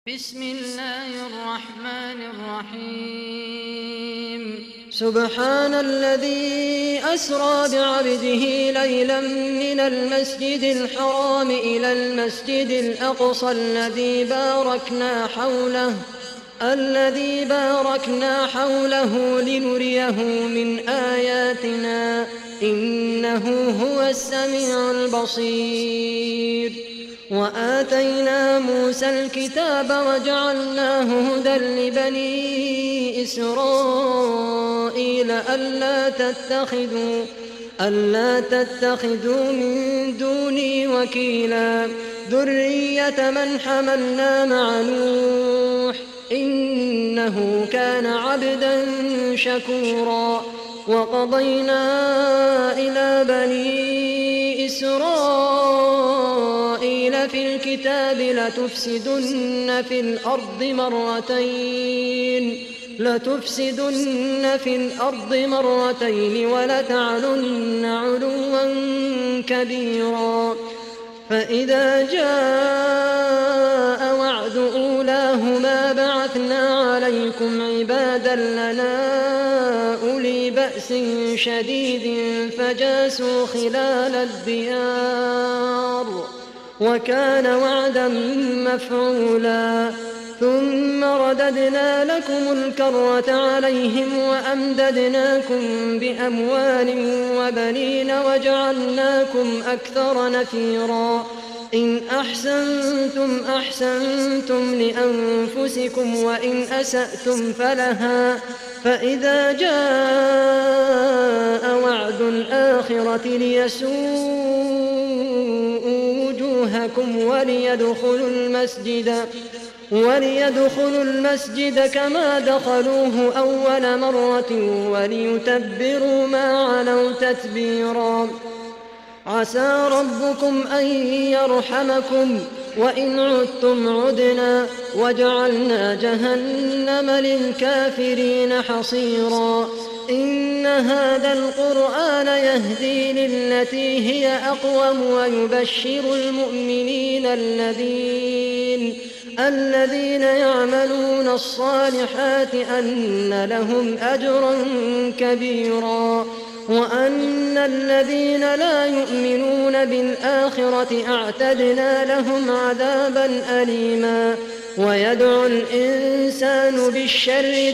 بسم الله الرحمن الرحيم سبحان الذي أسرى بعبده ليلا من المسجد الحرام إلى المسجد الأقصى الذي باركنا حوله لنريه من آياتنا إنه هو السميع البصير. وآتينا موسى الكتاب وجعلناه هدى لبني إسرائيل ألا تتخذوا من دوني وكيلا ذرية من حملنا مع نوح إنه كان عبدا شكورا. وقضينا إلى بني إسرائيل في الكتاب لتفسدن في الأرض مرتين ولتعلن علوا كبيرا. فإذا جاء وعد أولاهما بعثنا عليكم عبادا لنا أولي بأس شديد فجاسوا خلال الديار وكان وعدا مفعولا. ثم رددنا لكم الكرة عليهم وأمددناكم بأموال وبنين وجعلناكم أكثر نفيرا. إن أحسنتم أحسنتم لأنفسكم وإن أسأتم فلها. فإذا جاء وعد الآخرة ليسوءوا وجوهكم وليدخلوا المسجد كما دخلوه أول مرة وليتبروا ما علوا تتبيرا. عسى ربكم أن يرحمكم وإن عدتم عدنا وجعلنا جهنم للكافرين حصيرا. إن هذا القرآن يهدي للتي هي أقوم ويبشر المؤمنين الذين يعملون الصالحات أن لهم أجرا كبيرا وأن الذين لا يؤمنون بالآخرة أعتدنا لهم عذابا أليما. ويدعو الإنسان بالشر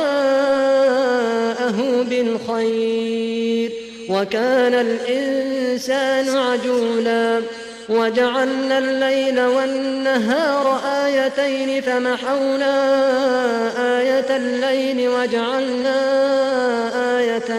دعاءه بالخير وكان الإنسان عجولا. وجعلنا الليل والنهار آيتين فمحونا آية الليل وجعلنا آية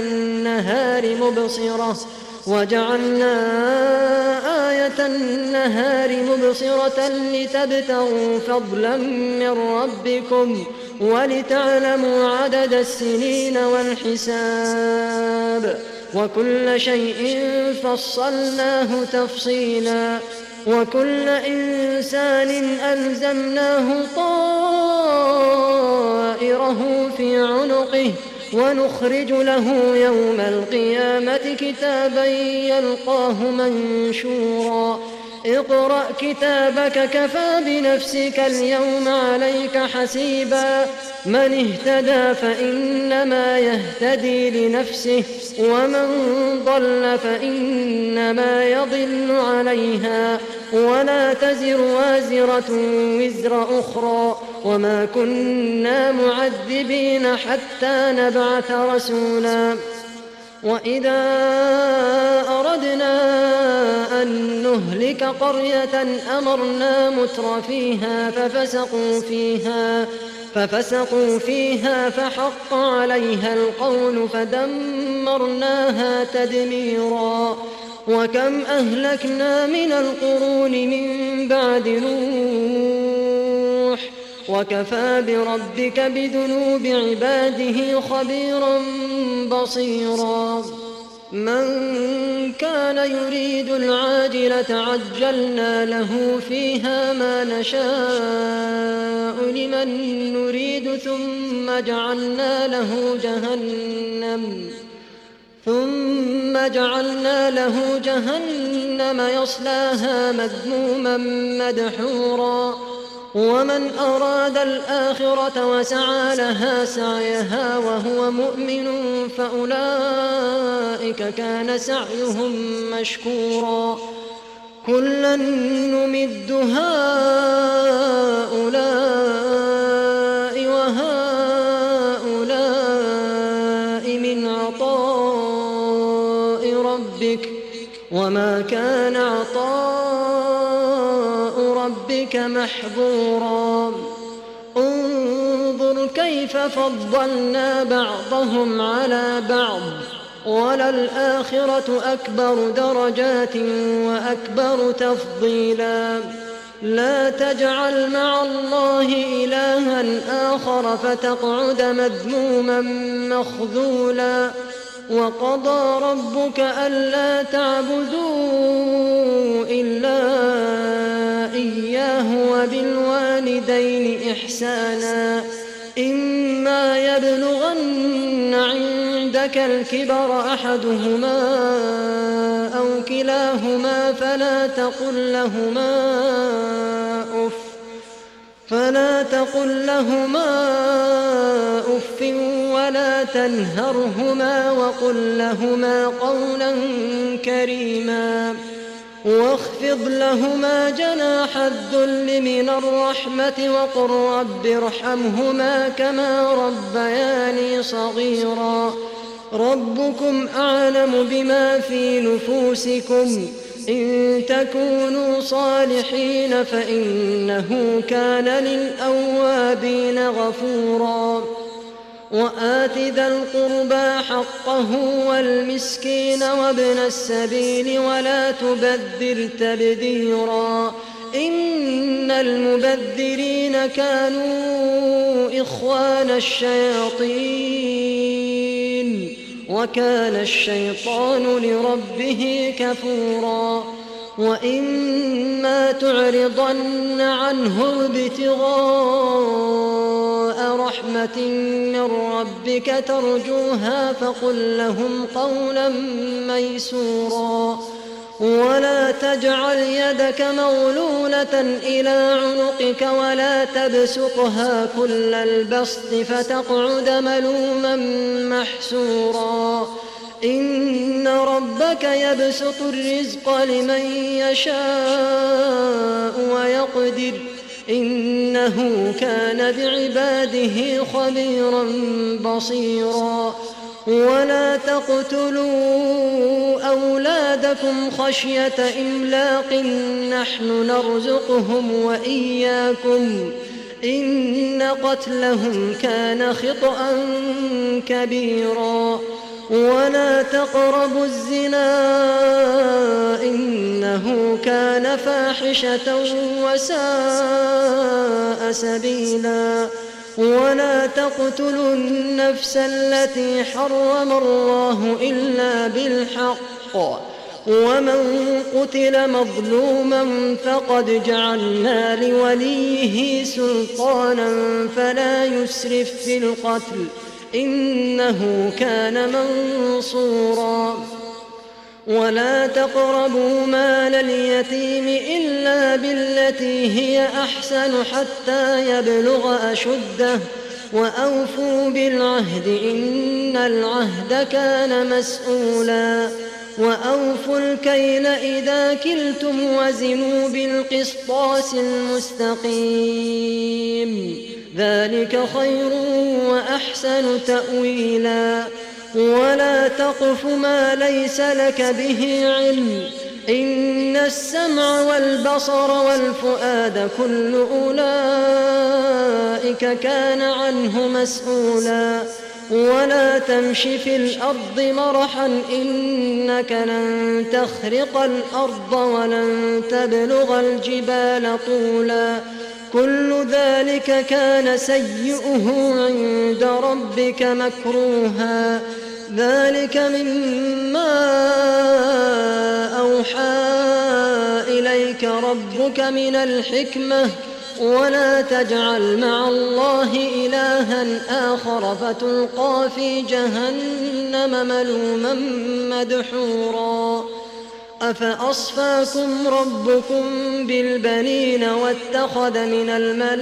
النهار مبصرة لتبتغوا فضلا من ربكم ولتعلموا عدد السنين والحساب وكل شيء فصلناه تفصيلا. وكل إنسان ألزمناه طائره في عنقه ونخرج له يوم القيامة كتابا يلقاه منشورا. اقرأ كتابك كفى بنفسك اليوم عليك حسيبا. من اهتدى فإنما يهتدي لنفسه ومن ضل فإنما يضل عليها ولا تزر وازرة وزر أخرى وما كنا معذبين حتى نبعث رسولا. وإذا أردنا أن نهلك قرية أمرنا مترفيها ففسقوا فيها فحق عليها القول فدمرناها تدميرا. وكم أهلكنا من القرون من بعد نوح وكفى بربك بذنوب عباده خبيرا بصيرا. من كان يريد العاجلة عجلنا له فيها ما نشاء لمن نريد ثم جعلنا له جهنم يصلاها مذموما مدحورا. ومن أراد الآخرة وسعى لها سعيها وهو مؤمن فأولئك كان سعيهم مشكورا كلا نمد هؤلاء وهؤلاء من عطاء ربك وما كان عطاء ربك محظورا انظر كيف فضلنا بعضهم على بعض وللآخرة أكبر درجات وأكبر تفضيلا لا تجعل مع الله إلها آخر فتقعد مذموما مخذولا وقضى ربك ألا تعبدوا إلا إياه وبالوالدين إحسانا إما يبلغن عندك الكبر أحدهما أو كلاهما فلا تقل لهما أف ولا تنهرهما وقل لهما قولا كريما واخفض لهما جناح الذل من الرحمة وقل رب ارحمهما كما ربياني صغيرا ربكم أعلم بما في نفوسكم إن تكونوا صالحين فإنه كان للأوابين غفورا وآت ذا القربى حقه والمسكين وابن السبيل ولا تبذر تبذيرا إن المبذرين كانوا إخوان الشياطين وكان الشيطان لربه كفورا وإما تعرضن عنهم ابتغاء رحمة من ربك ترجوها فقل لهم قولا ميسورا ولا تجعل يدك مغلولة إلى عنقك ولا تبسطها كل البسط فتقعد ملوما محسورا إن ربك يبسط الرزق لمن يشاء ويقدر إنه كان بعباده خبيرا بصيرا ولا تقتلوا أولادكم خشية إملاق نحن نرزقهم وإياكم إن قتلهم كان خطأ كبيرا ولا تقربوا الزنا إنه كان فاحشة وساء سبيلا ولا تقتلوا النفس التي حرم الله إلا بالحق ومن قتل مظلوما فقد جعلنا لوليه سلطانا فلا يسرف في القتل إنه كان منصورا ولا تقربوا مال اليتيم إلا بالتي هي أحسن حتى يبلغ أشده وأوفوا بالعهد إن العهد كان مسؤولا وأوفوا الكيل إذا كلتم وزنوا بالقسطاس المستقيم ذلك خير وأحسن تأويلا ولا تقف ما ليس لك به علم إن السمع والبصر والفؤاد كل أولئك كان عنه مسؤولا ولا تمش في الأرض مرحا إنك لن تخرق الأرض ولن تبلغ الجبال طولا كل ذلك كان سيئه عند ربك مكروها ذلك مما أوحى إليك ربك من الحكمة ولا تجعل مع الله إلها آخر فتلقى في جهنم ملوما مدحورا أفأصفاكم ربكم بالبنين واتخذ من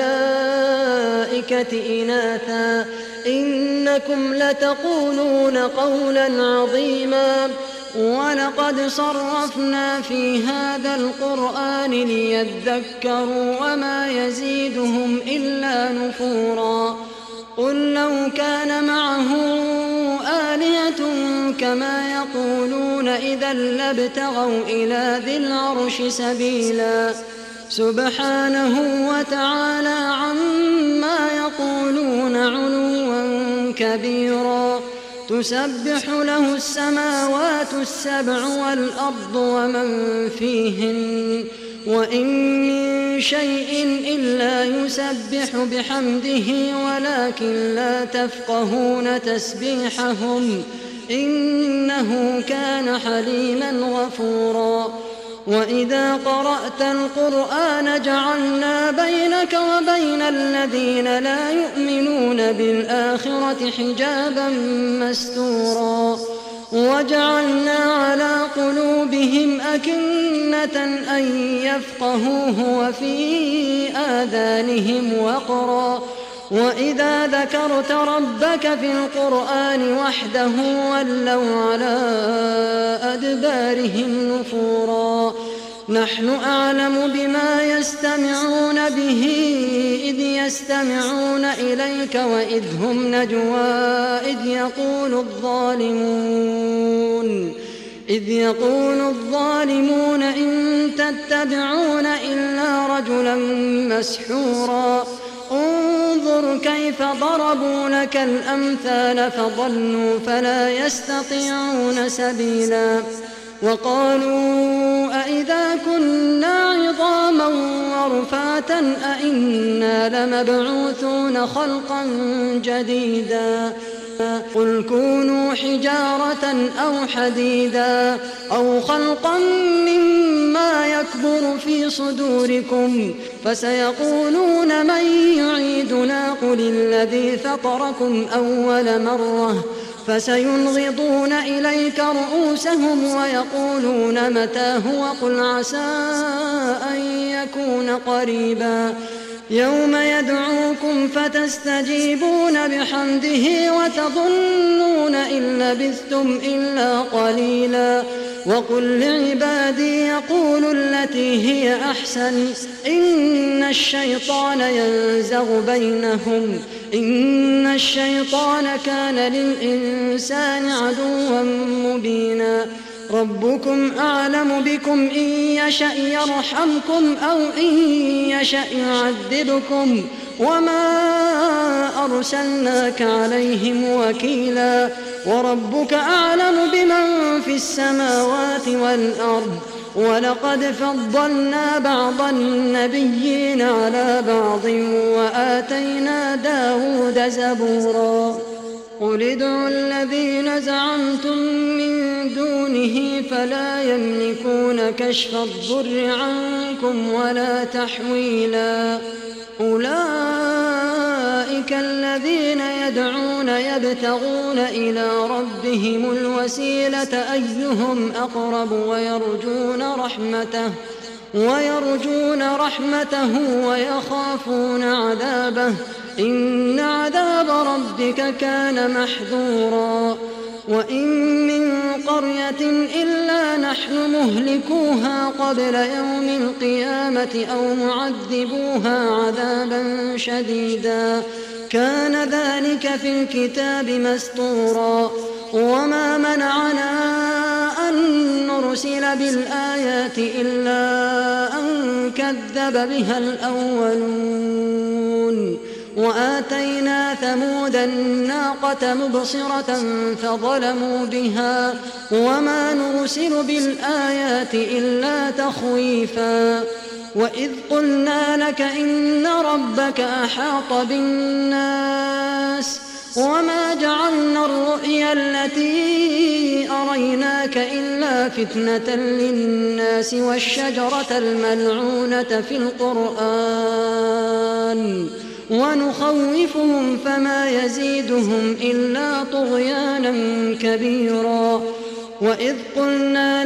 الملائكة إناثا إنكم لتقولون قولا عظيما ولقد صرفنا في هذا القرآن ليذكروا وما يزيدهم إلا نفورا قل لو كان معه آلهة كما يقولون إذا لابتغوا إلى ذي العرش سبيلا سبحانه وتعالى عما يقولون علوا كبيرا تسبح له السماوات السبع والأرض ومن فيهن وإن من شيء إلا يسبح بحمده ولكن لا تفقهون تسبيحهم إنه كان حليما غفورا وإذا قرأت القرآن جعلنا بينك وبين الذين لا يؤمنون بالآخرة حجابا مستورا وجعلنا على قلوبهم أكنة أن يفقهوه وفي آذانهم وقرا وإذا ذكرت ربك في القرآن وحده ولوا على أدبارهم نفورا نحن أعلم بما يستمعون به إذ يستمعون إليك وإذ هم نجوى إذ يقول الظالمون إن تتبعون إلا رجلا مسحورا انظر كيف ضربوا لك الأمثال فضلوا فلا يستطيعون سبيلا وقالوا أئذا كنا عظاما ورفاتا أئنا لمبعوثون خلقا جديدا قل كونوا حجارة أو حديدا أو خلقا مما يكبر في صدوركم فسيقولون من يعيدنا قل الذي فطركم أول مرة فسينغضون إليك رؤوسهم ويقولون متى هو قل عسى أن يكون قريبا يوم يدعوكم فتستجيبون بحمده وتظنون إن لبثتم إلا قليلا وقل لعبادي يقولوا التي هي أحسن إن الشيطان ينزغ بينهم إن الشيطان كان للإنسان عدوا مبينا ربكم أعلم بكم إن يشأ يرحمكم أو إن يشأ يعذبكم وما أرسلناك عليهم وكيلا وربك أعلم بمن في السماوات والأرض ولقد فضلنا بعض النبيين على بعض وآتينا داود زبورا قل ادعوا الذين زعمتم من دونه فلا يملكون كشف الضر عنكم ولا تحويلا أولئك الذين يدعون يبتغون إلى ربهم الوسيلة أيهم أقرب ويرجون رحمته ويخافون عذابه إن عذاب ربك كان محذورا وإن من قرية إلا نحن مهلكوها قبل يوم القيامة أو معذبوها عذابا شديدا كان ذلك في الكتاب مسطورا وما منعنا أن نرسل بالآيات إلا أن كذب بها الأولون وآتينا ثمود الناقة مبصرة فظلموا بها وما نرسل بالآيات إلا تخويفا وإذ قلنا لك إن ربك أحاط بالناس وما جعلنا الرؤيا التي أريناك إلا فتنة للناس والشجرة الملعونة في القرآن ونخوفهم فما يزيدهم إلا طغيانا كبيرا وإذ قلنا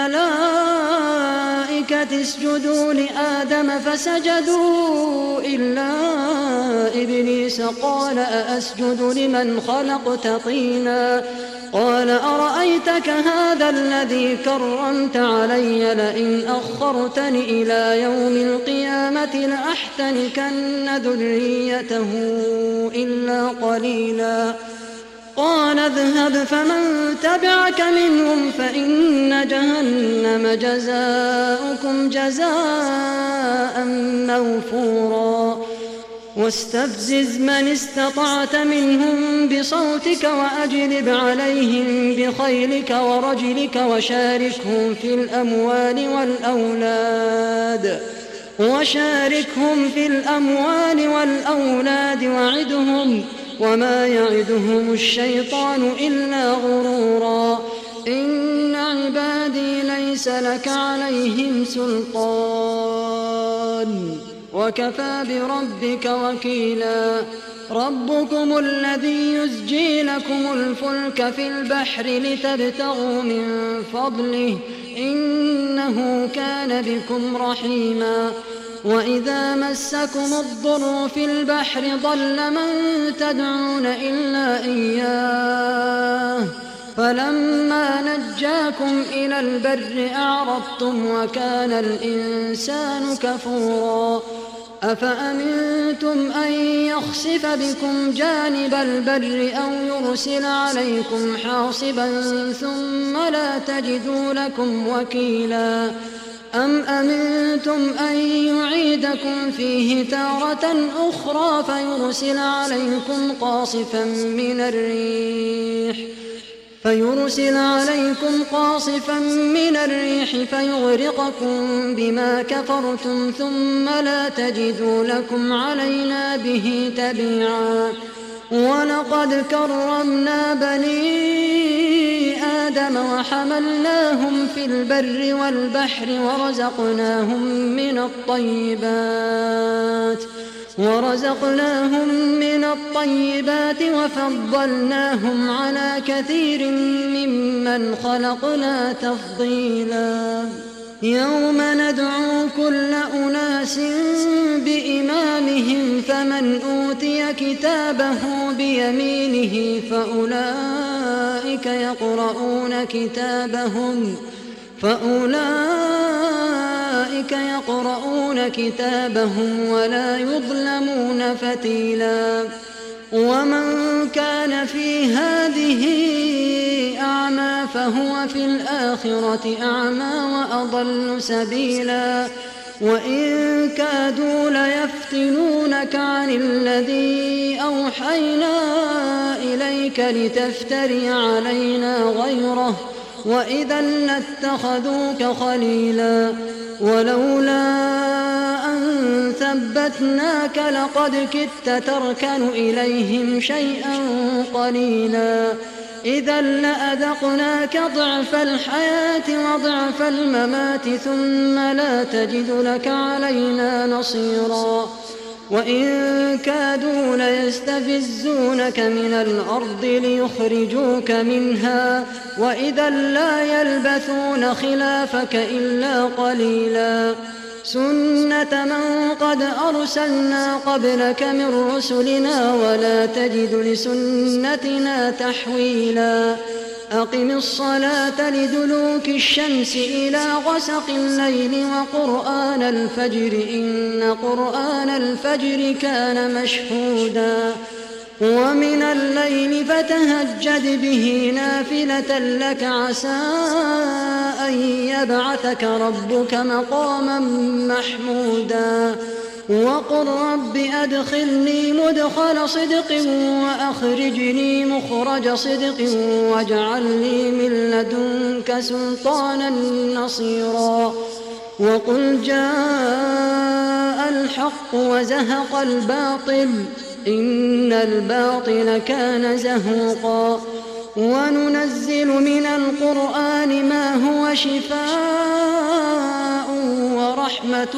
للملائكة اسجدوا لآدم فسجدوا إلا إبليس قال أأسجد لمن خلقت طينا قال أرأيتك هذا الذي كرمت علي لئن أخرتني إلى يوم القيامة لأحتنكن ذريته إلا قليلا قال اذهب فمن تبعك منهم فإن جهنم جزاؤكم جزاء موفورا واستفزز من استطعت منهم بصوتك وأجلب عليهم بخيلك ورجلك وشاركهم في الأموال والأولاد وعدهم وما يعدهم الشيطان إلا غرورا إن عبادي ليس لك عليهم سلطان وكفى بربك وكيلا ربكم الذي يزجي لكم الفلك في البحر لتبتغوا من فضله إنه كان بكم رحيما وإذا مسكم الضر في البحر ضل من تدعون إلا إياه فلما نجاكم إلى البر أعرضتم وكان الإنسان كفورا أفأمنتم أن يخسف بكم جانب البر أو يرسل عليكم حاصبا ثم لا تجدوا لكم وكيلا أم أمنتم أن يعيدكم فيه تارة أخرى فيرسل عليكم قاصفا من الريح فيغرقكم بما كفرتم ثم لا تجدوا لكم علينا به تبيعا ولقد كرمنا بني آدم وحملناهم في البر والبحر ورزقناهم من الطيبات وفضلناهم على كثير ممن خلقنا تفضيلا يوم ندعو كل أناس بإمامهم فمن أوتي كتابه بيمينه فأولئك يقرؤون كتابهم ولا يظلمون فتيلا ومن كان في هذه أعمى فهو في الآخرة أعمى وأضل سبيلا وإن كادوا ليفتنونك عن الذي أوحينا إليك لتفتري علينا غيره وإذا لاتخذوك خليلا ولولا أن ثبتناك لقد كدت تركن إليهم شيئا قليلا إذا لأذقناك ضعف الحياة وضعف الممات ثم لا تجد لك علينا نصيرا وإن كادوا ليستفزونك من الأرض ليخرجوك منها وإذا لا يلبثون خلافك إلا قليلا سنة من قد أرسلنا قبلك من رسلنا ولا تجد لسنتنا تحويلا أقم الصلاة لدلوك الشمس إلى غسق الليل وقرآن الفجر إن قرآن الفجر كان مشهودا ومن الليل فتهجد به نافلة لك عسى أن يبعثك ربك مقاما محمودا وقل رب أدخلني مدخل صدق وأخرجني مخرج صدق واجعل لي من لدنك سلطانا نصيرا وقل جاء الحق وزهق الباطل إن الباطل كان زهوقا وننزل من القرآن ما هو شفاء ورحمة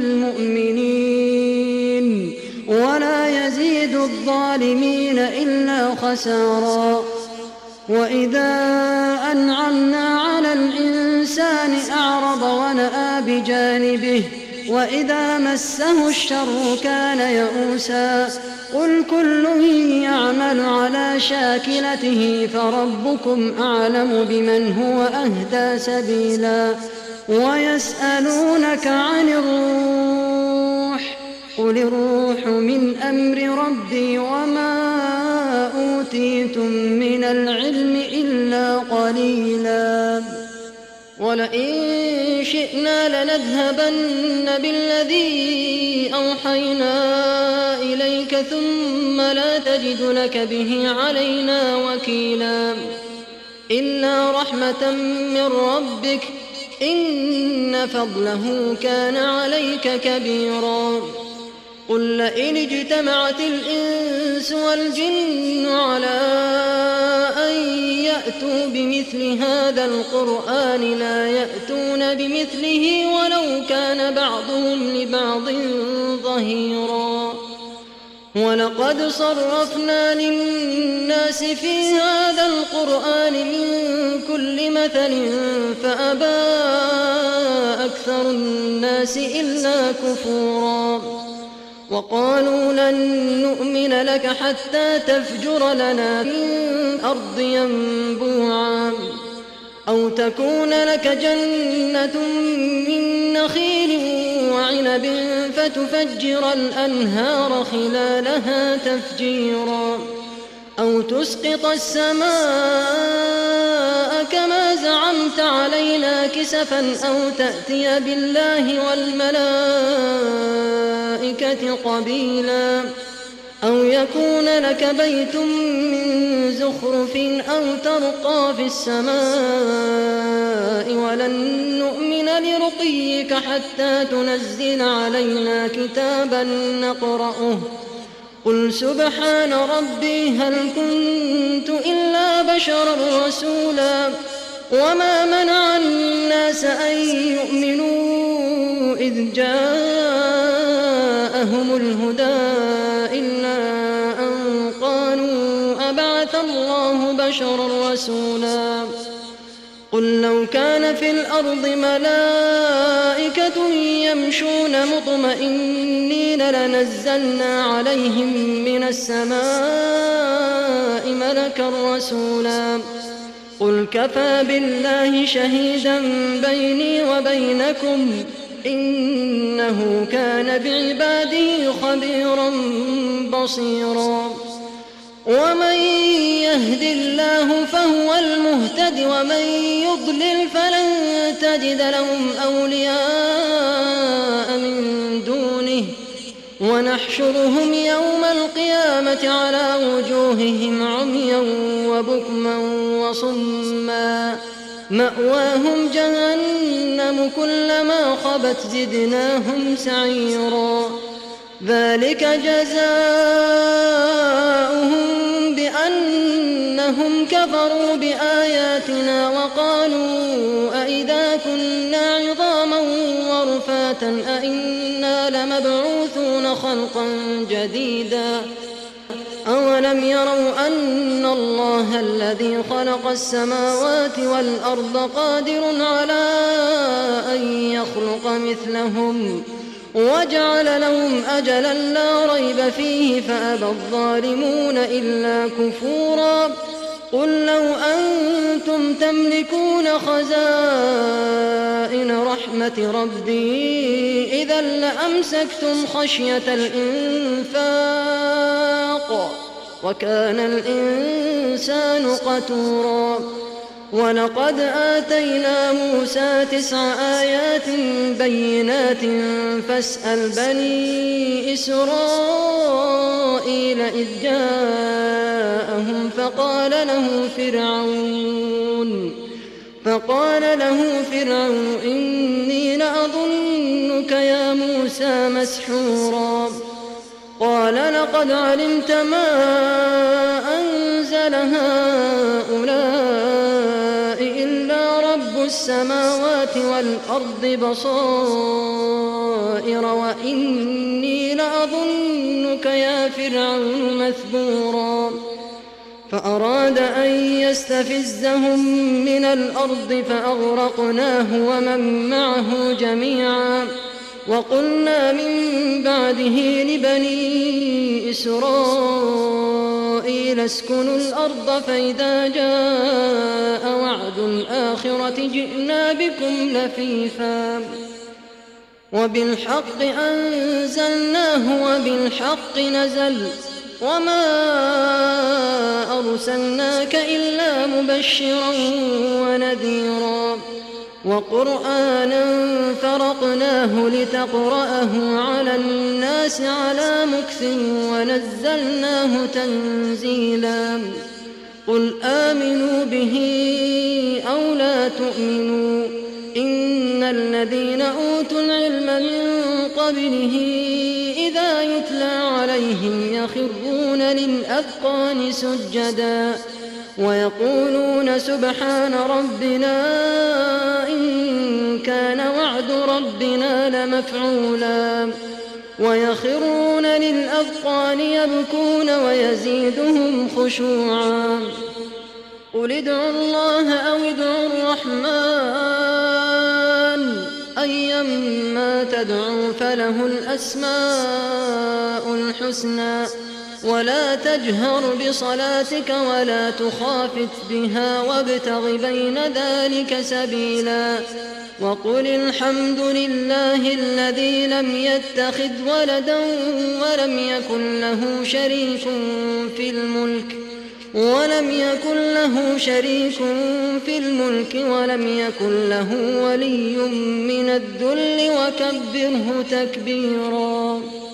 للمؤمنين ولا يزيد الظالمين إلا خسارا وإذا أنعمنا على الإنسان أعرض ونأى بجانبه وإذا مسه الشر كان يئوسا قل كل يعمل على شاكلته فربكم أعلم بمن هو أهدى سبيلا ويسألونك عن الروح قل الروح من أمر ربي وما أوتيتم من العلم إلا قليلا ولئن شئنا لنذهبن بالذي أوحينا إليك ثم لا تجد لك به علينا وكيلا إلا رحمة من ربك إن فضله كان عليك كبيرا قل لئن اجتمعت الإنس والجن على أن يأتوا بمثل هذا القرآن لا يأتون بمثله ولو كان بعضهم لبعض ظهيرا ولقد صرفنا للناس في هذا القرآن من كل مثل فأبى أكثر الناس إلا كفورا وقالوا لن نؤمن لك حتى تفجر لنا من الأرض ينبوعا أو تكون لك جنة من نخيل وعنب فتفجر الأنهار خلالها تفجيرا أو تسقط السماء كما زعمت علينا كسفا أو تأتي بالله والملائكة قبيلا أو يكون لك بيت من زخرف أو ترقى في السماء ولن نؤمن لرقيك حتى تنزل علينا كتابا نقرأه قل سبحان ربي هل كنت إلا بشرا رسولا وما منع الناس أن يؤمنوا إذ جاءهم الهدى إلا أن قالوا أبعث الله بشرا رسولا قل لو كان في الأرض ملائكة يمشون مطمئنين لنزلنا عليهم من السماء ملكا رسولا قل كفى بالله شهيدا بيني وبينكم إنه كان بعباده خبيرا بصيرا ومن يهد الله فهو المهتد ومن يضلل فلن تجد لهم أولياء من دونه ونحشرهم يوم القيامة على وجوههم عميا وبكما وصما مأواهم جهنم كلما خبت زدناهم سعيرا ذلك جزاؤهم بأنهم كفروا بآياتنا وقالوا أئذا كنا عظاما ورفاتا أئنا لمبعوثون خلقا جديدا أولم يروا أن الله الذي خلق السماوات والأرض قادر على أن يخلق مثلهم وجعل لهم أجلا لا ريب فيه فأبى الظالمون إلا كفورا قل لو أنتم تملكون خزائن رحمة ربي إذا لأمسكتم خشية الإنفاق وكان الإنسان قتورا ولقد آتينا موسى 9 آيات بينات فاسأل بني إسرائيل إذ جاءهم فقال له فرعون إني لأظنك يا موسى مسحورا قال لقد علمت ما أنزل هؤلاء إلا رب السماوات والأرض بصائر وإني لأظنك يا فرعون مثبورا فأراد أن يستفزهم من الأرض فأغرقناه ومن معه جميعا. وقلنا من بعده لبني إسرائيل اسكنوا الأرض فإذا جاء وعد الآخرة جئنا بكم لفيفا وبالحق أنزلناه وبالحق نزل وما أرسلناك إلا مبشرا ونذيرا وقرآنا فرقناه لتقرأه على الناس على مكث ونزلناه تنزيلا قل آمنوا به أو لا تؤمنوا إن الذين أوتوا العلم من قبله إذا يتلى عليهم يخرون للأذقان سجدا ويقولون سبحان ربنا إن كان وعد ربنا لمفعولا ويخرون للأذقان يبكون ويزيدهم خشوعا قل ادعوا الله أو ادعوا الرحمن أيما تدعوا فله الأسماء الحسنى ولا تجهر بصلاتك ولا تخافت بها وابتغ بين ذلك سبيلا وقل الحمد لله الذي لم يتخذ ولدا ولم يكن له شريك في الملك ولم يكن له ولي من الذل وكبره تكبيرا.